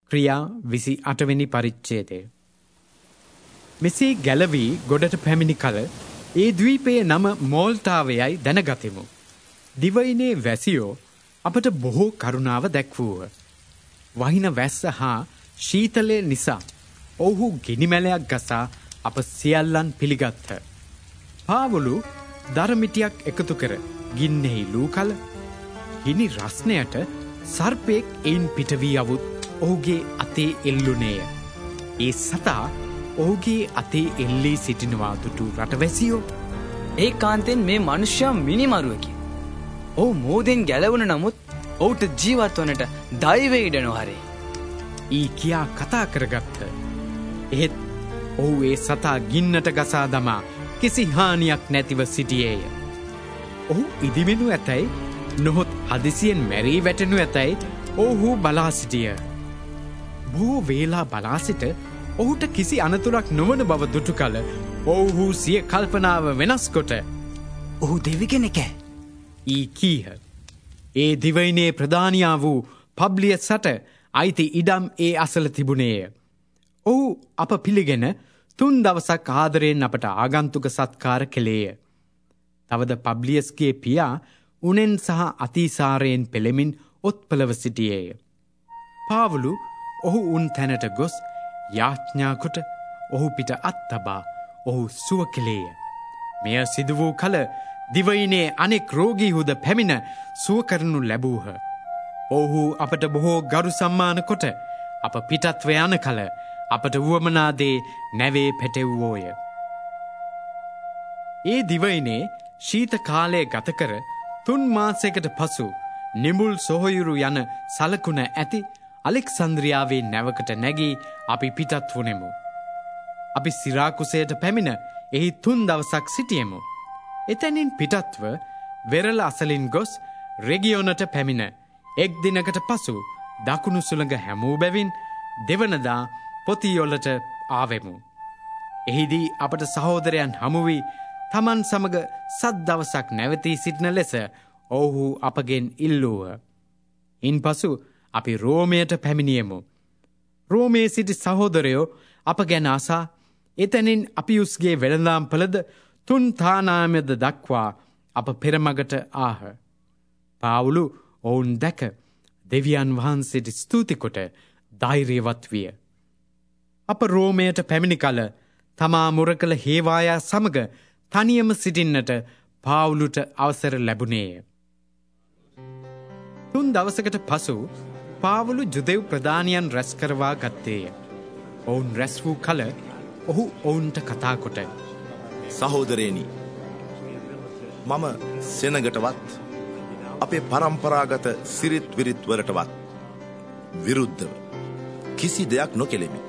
ක්‍රියා 28 වෙනි පරිච්ඡේදය. මෙසේ ගැලවී ගොඩට පැමිණි කල ඒ ද්වීපයේ නම මෝල්තාවයයි දැනගතිමු. දිවයිනේ වැසියෝ අපට බොහෝ කරුණාව දැක්වූහ. වහින වැස්ස හා ශීතලය නිසා ඔවුහු ගිනිමැලයක් ගසා අප සියල්ලන් පිළිගත්හ. පාවුලු දරමිටියක් එකතු කර ගින්නෙහි ලූ කල ගිනි රස්නයට සර්පයෙක් එයින් පිටවී අවුත් ඔහුගේ අතේ එල්ලුනේය. ඒ සතා ඔහුගේ අතේ එල්ලී සිටිනවා දුටු රටවැසියෝ ඒ කාන්තෙන් මේ මනුෂ්‍යයා මිනිමරුවකි. ඔහු මෝදෙන් ගැලවුණ නමුත් ඔහුට ජීවත් වනට දෛවය ඉඩ නොහරේ. ඊ කියා කතා කරගත්හ. එහෙත් ඔහු ඒ සතා ගින්නට ගසා දමා කිසි හානියක් නැතිව සිටියේය. ඔහු ඉදිවෙනු ඇතැයි නොහොත් හදිසියෙන් මැරී වැටෙනු ඇතැයි ඔහු බලා සිටිය. බොහෝ වේලා බලා සිට ඔහුට කිසි අනතුරක් නොවන බව දුටු කල ඔවුහු සිය කල්පනාව වෙනස් කොට ඔහු දෙවි කෙනෙකෑ ඊ කීහ. ඒ දිවයිනේ ප්‍රධානියා වූ පබ්ලියසට අයිති ඉඩම් ඒ අසල තිබුණේය. ඔහු අප පිළිගෙන 3 දවසක් ආදරයෙන් අපට ආගන්තුක සත්කාර කෙළේය. තවද පබ්ලියස්ගේ පියා උනෙන් සහ අතිසාරයෙන් පෙළෙමින් ඔත්පලව සිටියේය. පාවුලු ඔහු උන් තැනට ගොස් යාඥා කොට ඔහු පිට අත්තබා ඔහු සුව කෙළේය. මෙය සිදු වූ කල දිවයිනේ අනෙක් රෝගීහුද පැමිණ සුව කරනු ලැබූහ. ඔහු අපට බොහෝ ගරු සම්මාන කොට අප පිටත්ව යන කල අපට වුවමනා දේ නැවේ පැටෙව්වෝය. ඒ දිවයිනේ ශීත කාලය ගත කර 3 මාසයකට පසු නිමුල් සොහොයුරු යන සලකුණ ඇති අලෙක්සන්ද්‍රියාවේ නැවකට නැගී අපි පිටත් වුනෙමු. අපි සිරාකුසයට පැමිණ එහි 3 දවසක් සිටියෙමු. එතැනින් පිටත්ව වෙරළ අසලින් ගොස් රෙගියොනට පැමිණ 1 දිනකට පසු දකුණු සුළඟ හැමූ බැවින් දෙවනදා පොතියොලට ආවෙමු. එහිදී අපට සහෝදරයන් හමුවී තමන් සමග 7 දවසක් නැවතී සිටින ලෙස ඔවුහු අපගෙන් ඉල්ලූහ. ඉන්පසු අපි රෝමයට පැමිණියෙමු. රෝමයේ සිටි සහෝදරයෝ අප ගැන අසා එතැනින් අපියුස්ගේ වෙළඳාම්පලද 3 තානාමයද දක්වා අප පෙරමගට ආහ. පාවුලු ඔවුන් දැක දෙවියන් වහන්සේට ස්තුති කොට ධෛර්යවත් විය. අප රෝමයට පැමිණි කල තමා මුරකල හේවායා සමග තනියම සිටින්නට පාවුලුට අවසර ලැබුණේය. 3 දවසකට පසු පාවුලු ජුදෙව් ප්‍රධානියන් රැස් කරවා ගත්තේය. ඔවුන් රැස් වූ කල ඔහු ඔවුන්ට කතා කොට සහෝදරයනි, මම සෙනගටවත් අපේ පරම්පරාගත සිරිත් විරිත් වලටවත් විරුද්ධව කිසි දෙයක් නොකෙලෙමි.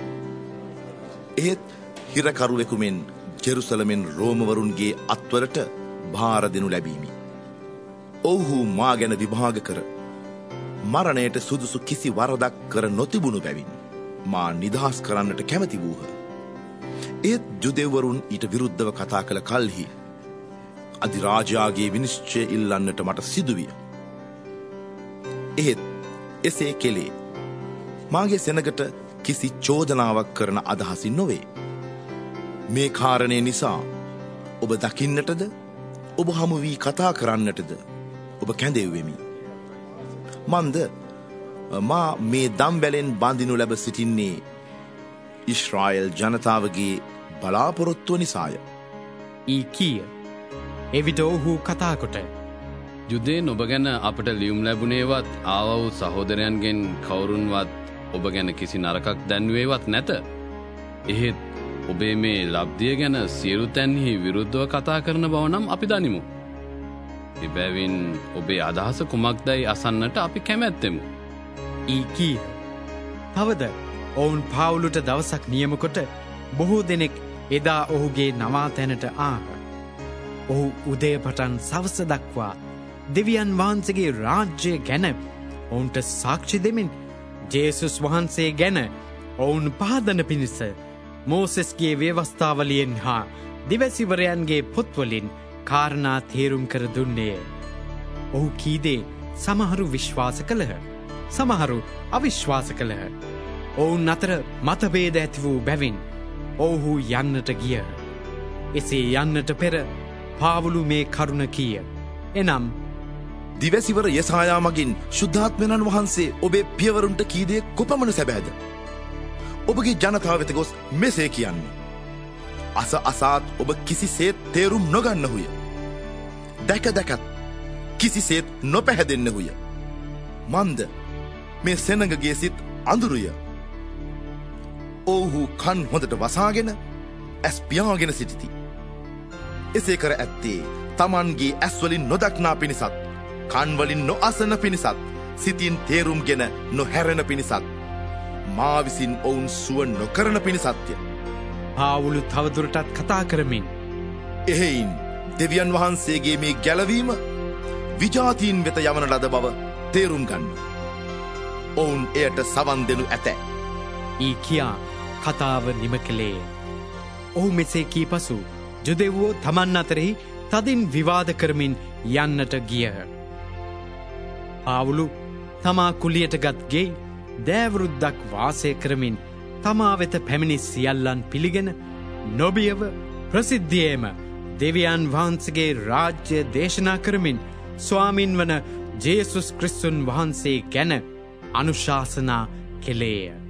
එහෙත් හිරකරුවෙකු මෙන් ජෙරුසලමෙන් රෝමවරුන්ගේ අත්වලට භාර දෙනු ලැබීමි. ඔවුහු මා ගැන විභාග කර මරණයට සුදුසු කිසි වරදක් කර නොතිබුණු බැවින් මා නිදහස් කරන්නට කැමති වූහ. ඒත් ජුදෙව්වරුන් ඊට විරුද්ධව කතා කළ කල්හි අධිරාජයාගේ විනිශ්චය ඉල්ලන්නට මට සිදුවිය. එහෙත් එසේ කෙලේ මාගේ සෙනගට කිසි චෝදනාවක් කරන අදහසින් නොවේ. මේ කාරණය නිසා ඔබ දකින්නටද ඔබ හමු වී කතා කරන්නටද ඔබ කැඳෙව්වෙමි. මන්ද මා මේ දම්බැලෙන් බඳිනු ලැබ සිටින්නේ ඊශ්‍රායෙල් ජනතාවගේ බලාපොරොත්තුව නිසාය. ඊ කීය. එවිට ඔහු කතා කොට යුදයෙන් ඔබ ගැන අපට ලියුම් ලැබුණේවත් ආවව් සහෝදරයන්ගෙන් කවුරුන්වත් ඔබ ගැන කිසි නරකක් දැන්වේවත් නැත. එහෙත් ඔබේ මේ ලබ්ධිය ගැන සියලු තැන්හි විරුද්ධව කතා කරන බව නම් අපි දනිමු. එබැවින් ඔබේ අදහස කුමක්දයි අසන්නට අපි කැමැත්තෙමු. ඊ කීය. තවද ඔවුන් පාවුලුට දවසක් නියම කොට බොහෝ දෙනෙක් එදා ඔහුගේ නවාතැනට ආහ. ඔහු උදය පටන් සවස දක්වා දෙවියන් වහන්සේගේ රාජ්‍ය ගැන ඔවුන්ට සාක්ෂි දෙමින් ජේසුස් වහන්සේ ගැන ඔවුන් පහදන පිණිස මෝසෙස්ගේ ව්‍යවස්ථාවලියෙන් හා දිවැසිවරයන්ගේ පොත්වලින් කාරණා තේරුම් කර දුන්නේය. ඔහු කීදේ සමහරු විශ්වාස කළහ, සමහරු අවිශ්වාස කළහ. ඔවුන් අතර මතභේද ඇති වූ බැවින් ඔවුහු යන්නට ගිය. එසේ යන්නට පෙර පාවුලු මේ කරුණ කීය. එනම් දිවැසිවර යසායා මගින් ශුද්ධාත්මයණන් වහන්සේ ඔබේ පියවරුන්ට කීදේ කොපමණ සැබෑද? ඔබගේ ජනතාව වෙත ගොස් මෙසේ කියන්න. අස අසාත් ඔබ කිසිසේත් තේරුම් නොගන්නහුය. දැක දැකත් කිසිසේත් නොපැහැදෙන්නහුය. මන්ද මේ සෙනඟගේ සිත් අඳුරුය. ඔවුහු කන් හොඳට වසාගෙන ඇස් පියාගෙන සිටිති. එසේ කර ඇත්තේ තමන්ගේ ඇස්වලින් නොදක්නා පිණිසත්, කන්වලින් නොඅසන පිණිසත්, සිතින් තේරුම්ගෙන නොහැරෙන පිණිසත්, මා විසින් ඔවුන් සුව නොකරන පිණිසත්ය. පාවුලු තවදුරටත් කතා කරමින් එහෙයින් දෙවියන් වහන්සේගේ මේ ගැලවීම විජාතීන් වෙත යවන ලද බව තේරුම් ගන්න. ඔවුන් එයට සවන් දෙනු ඇත. ඊ කියා කතාව නිම කළේය. ඔහු මෙසේ කී පසු ජුදෙව්වෝ තමන් අතරෙහි තදින් විවාද කරමින් යන්නට ගියහ. පාවුලු තමා කුලියට ගත් ගෙයි දෑවරුද්දක් වාසය කරමින් තමා වෙත පැමිණි සියල්ලන් පිළිගෙන නොබියව ප්‍රසිද්ධියේම දෙවියන් වහන්සේගේ රාජ්‍ය දේශනා කරමින් ස්වාමින් වන ජේසුස් ක්‍රිස්තුන් වහන්සේ ගැන අනුශාසනා කෙළේය.